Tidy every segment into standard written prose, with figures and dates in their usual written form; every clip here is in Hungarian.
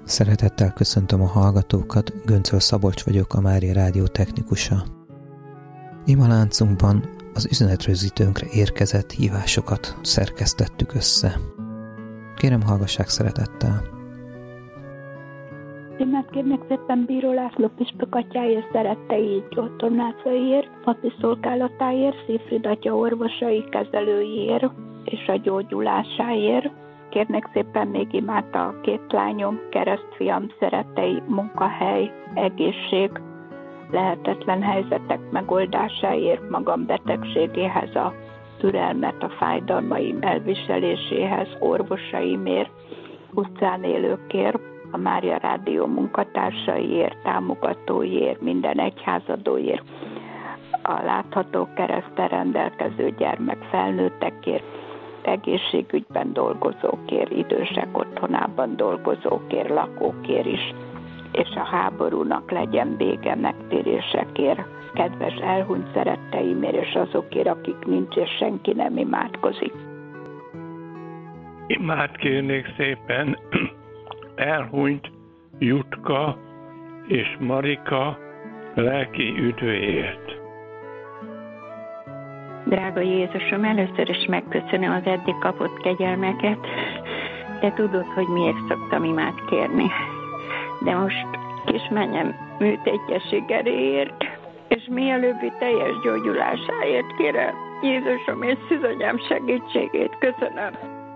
Szeretettel köszöntöm a hallgatókat, Göncöl Szabolcs vagyok, a Mária Rádió technikusa. Imaláncunkban az üzenetrögzítőnkre érkezett hívásokat szerkesztettük össze. Kérem, hallgassák szeretettel! Imát kérnek szépen Bíró László püspök atyáért, szerettei otthonlászaiért, papi szolgálatáért, Szifrid atya orvosai, kezelőiért és a gyógyulásáért. Kérnek szépen még imát a két lányom, keresztfiam, szerettei, munkahely, egészség, lehetetlen helyzetek megoldásáért, magam betegségéhez, a türelmet, a fájdalmaim elviseléséhez, orvosaimért, utcán élőkért, a Mária Rádió munkatársaiért, támogatóiért, minden egyházadóért, a látható kereszttel rendelkező gyermek felnőttekért, egészségügyben dolgozókért, idősek otthonában dolgozókért, lakókért is, és a háborúnak legyen vége, megtérésekért, kedves elhunyt szeretteimért, és azokért, akik nincs, és senki nem imádkozik. Imát kérnék szépen elhunyt Jutka és Marika lelki üdvéért. Drága Jézusom, először is megköszönöm az eddig kapott kegyelmeket, de tudod, hogy miért szoktam imát kérni. De most kismenyem műtétjesség erejéért, és mielőbbi teljes gyógyulásáért kérem Jézusom és szűzanyám segítségét. Köszönöm.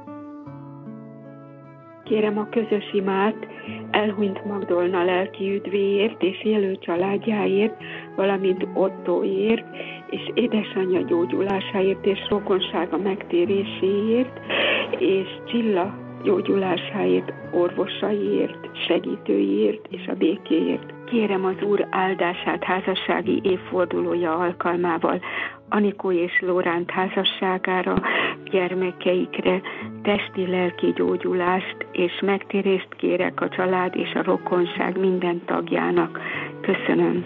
Kérem a közös imát elhunyt Magdolna lelki üdvéért és élő családjáért, valamint Ottóért, és édesanyja gyógyulásáért és rokonsága megtéréséért, és Csilla gyógyulásáért, orvosaiért, segítőiért és a békéért. Kérem az Úr áldását házassági évfordulója alkalmával Anikó és Lóránt házasságára, gyermekeikre, testi-lelki gyógyulást és megtérést kérek a család és a rokonság minden tagjának. Köszönöm.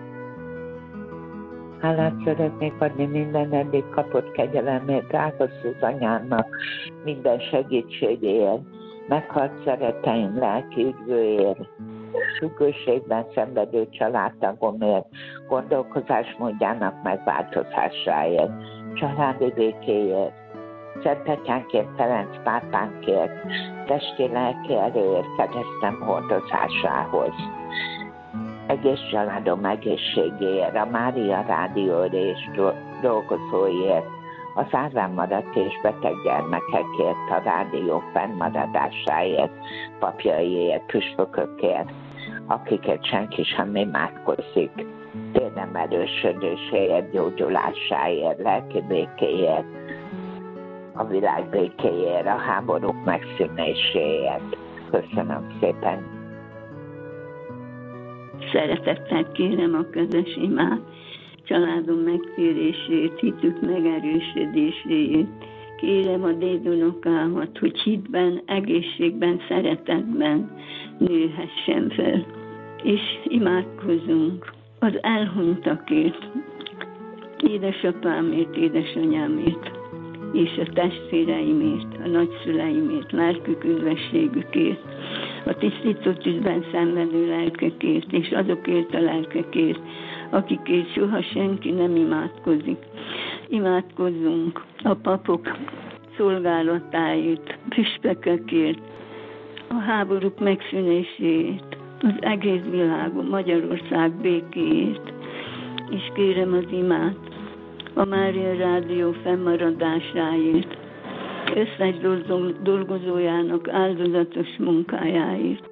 Hálát szeretnék adni minden eddig kapott kegyelemért, drága Szűzanyámnak, minden segítségéért, meghalt szeretteim lelki üdvőért, függőségben szenvedő családtagomért, gondolkozásmódjának megváltozásáért, családi békéért, Szent Atyánkért, Ferenc pápánkért, testi-lelki erőért, keresztem hordozásához. Egész családom egészségéért, a Mária Rádióért és dolgozóért, az árván maradt és beteg gyermekekért, a rádió fennmaradásáért, papjaiért, püspökökért, akiket senki sem imádkozik, térnem erősödéséért, gyógyulásáért, lelki békéért, a világ békéért, a háborúk megszűnéséért. Köszönöm szépen! Szeretettel kérem a közös imát, családom megtérését, hitük megerősödéséért. Kérem a dédunokámat, hogy hitben, egészségben, szeretetben nőhessen fel. És imádkozunk az elhunytakért, édesapámért, édesanyámért, és a testvéreimért, a nagyszüleimért, lelkük üdvességükért, a tisztított ügyben szenvedő lelkekért, és azokért a lelkekért, akikért soha senki nem imádkozik. Imádkozzunk a papok szolgálatáért, püspökökért, a háborúk megszűnéséért, az egész világon, Magyarország békéért, és kérem az imát a Mária Rádió fennmaradásáért, összes dolgozójának áldozatos munkájáért.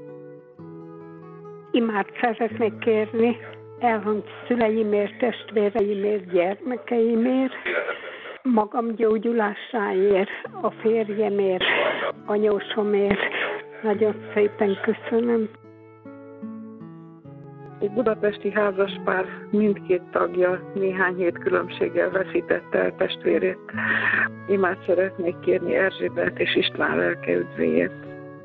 Imát szeretnék kérni elhunyt szüleimért, testvéreimért, gyermekeimért, magam gyógyulásáért, a férjemért, anyósomért. Nagyon szépen köszönöm. Egy budapesti házaspár mindkét tagja néhány hét különbséggel veszítette el testvérét. Imát szeretnék kérni Erzsébet és István lelke üdvéért.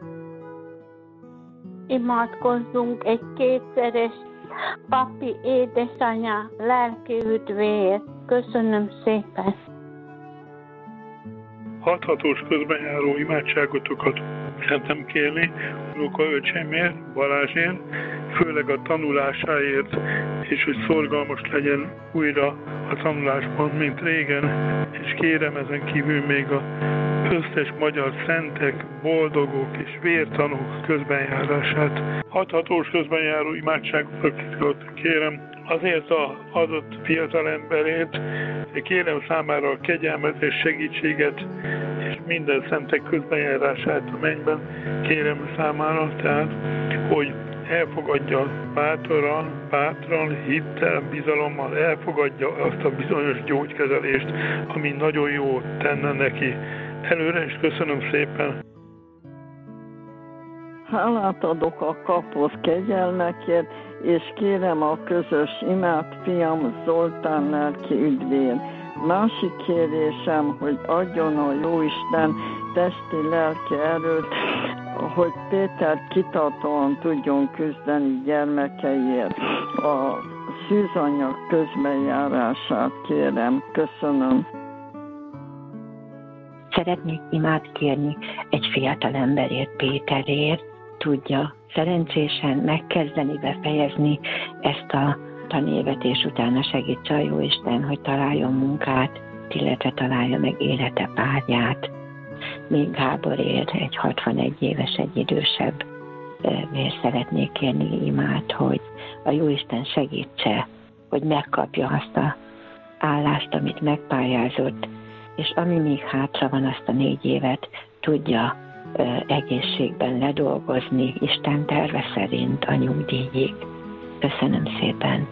Imádkozzunk egy kétszeres papi édesanyja lelki üdvéért. Köszönöm szépen. Hathatós közbenjáró imádságotokat szeretem kérni unokaöcsémért, Balázsért, főleg a tanulásáért, és hogy szorgalmas legyen újra a tanulásban, mint régen, és kérem ezen kívül még a összes magyar szentek, boldogok és vértanúk közbenjárását. Hathatós közbenjáró imádságokat kérem azért az adott fiatal emberét, kérem számára a kegyelmet és segítséget, és minden szentek közbenjárását a mennyben kérem számára, tehát, hogy elfogadja bátran, hittel, bizalommal, elfogadja azt a bizonyos gyógykezelést, ami nagyon jó tenne neki. Előre is köszönöm szépen! Hálát adok a kapott kegyelmekért, és kérem a közös imát fiam Zoltán lelki üdvér. Másik kérésem, hogy adjon a Jóisten testi lelki erőt, hogy Péter kitartóan tudjon küzdeni gyermekeiért. A szűzanyag közbenjárását kérem. Köszönöm. Szeretnék imát kérni egy fiatal emberért, Péterért, tudja szerencsésen megkezdeni, befejezni ezt a tanévet, és utána segítse a Jóisten, hogy találjon munkát, illetve találja meg élete párját. Még Gáborért, egy 61 éves, egy idősebb miért szeretnék kérni imát, hogy a Jóisten segítse, hogy megkapja azt az állást, amit megpályázott, és ami még hátra van, azt a 4 évet tudja egészségben ledolgozni, Isten terve szerint a nyugdíjig. Köszönöm szépen!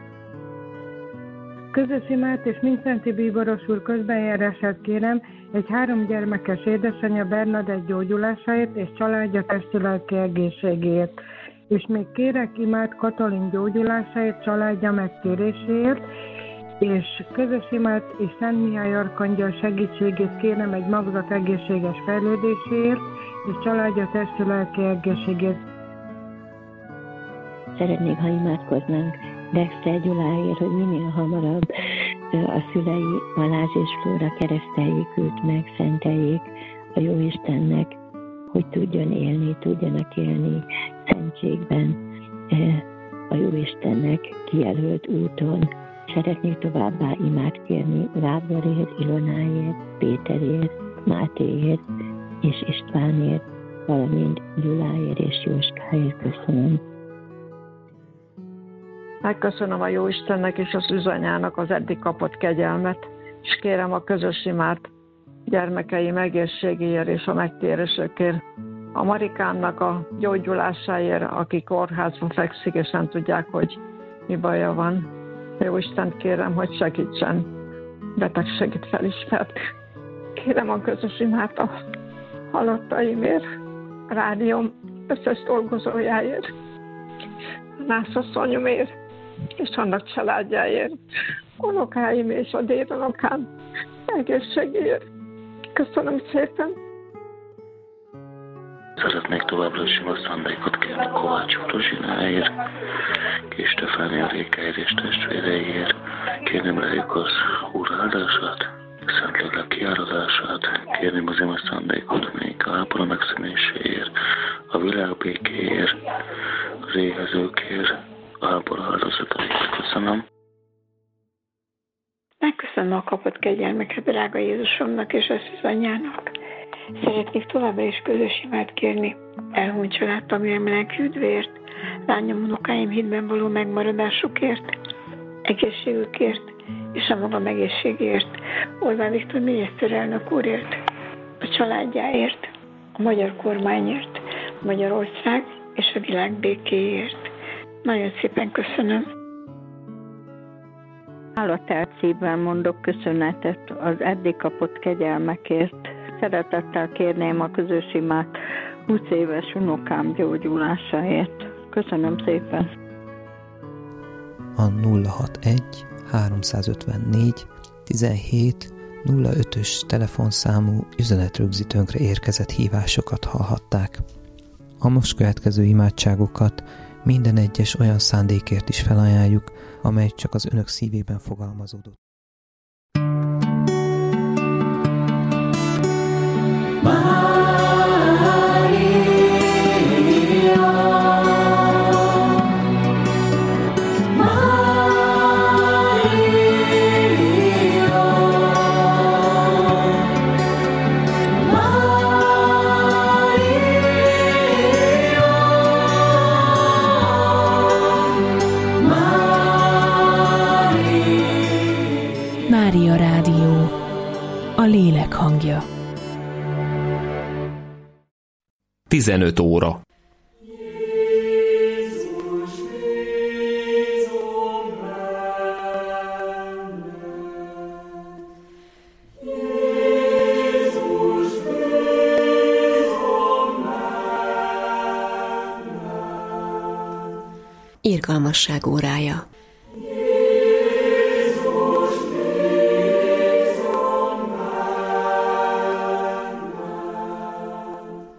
Közös imát és Mindszenty Bíboros úr közbenjárását kérem egy 3 gyermekes édesanyja Bernadett gyógyulásáért és családja testi-lelki egészségéért. És még kérek imát Katalin gyógyulásáért, családja megtéréséért, és közös imát és Szent Mihály Arkangyal segítségét kérem egy magzat egészséges fejlődéséért, és családja testi-lelki egészségért. Szeretnék, ha imádkoznánk Dexter Gyuláért, hogy minél hamarabb a szülei Balázs és Flóra kereszteljék őt meg, szenteljék a Jóistennek, hogy tudjon élni, tudjanak élni szentségben a Jóistennek kijelölt úton. Szeretnék továbbá imát kérni Gáborért, Ilonáért, Péterért, Mátéért és Istvánért, valamint Gyuláért és Jóskáért. Köszönöm. Megköszönöm a Jóistennek és az üzanyának az eddig kapott kegyelmet, és kérem a közös imát gyermekeim egészségéért és a megtérésükért. A Marikámnak a gyógyulásáért, aki kórházban fekszik, és nem tudják, hogy mi baja van. Jóistent kérem, hogy segítsen betegségét felismert. Kérem a közös imát a halottaimért, a rádióm összes dolgozójáért, a nászasszonyomért, és annak családjáért, unokáim és a dédunokám egészségéért. Köszönöm szépen! Szeretnék továbbra is a szándékot kérni Kovács Rozsináért, Kis Stefánia Rékáért és testvéreiért. Kérném rájuk az Úr áldását, Szentlélek kiáradását, kérném az ima szándékot még Gábor megszűnéséért, a világ békéért, az éhezőkért, Gábor áldozatait. Köszönöm. Megköszönöm a kapott kegyelmeket drága Jézusomnak és a szűzanyjának. Szeretnék továbbra is közös imát kérni elhunyt családtagjaim lelki üdvéért, lányom, unokáim hitben való megmaradásukért, egészségükért és a magam egészségért, Orbán Viktor miniszterelnök úrért, a családjáért, a magyar kormányért, Magyarország és a világ békéért. Nagyon szépen köszönöm. Hálatelt szívvel mondok köszönetet az eddig kapott kegyelmekért. Szeretettel kérném a közös imát 20 éves unokám gyógyulásáért. Köszönöm szépen. A 061 354 17 05-ös telefonszámú üzenetrögzítőnkre érkezett hívásokat hallhatták. A most következő imádságokat minden egyes olyan szándékért is felajánljuk, amely csak az önök szívében fogalmazódott. Mária. 15 óra. Irgalmasság órája.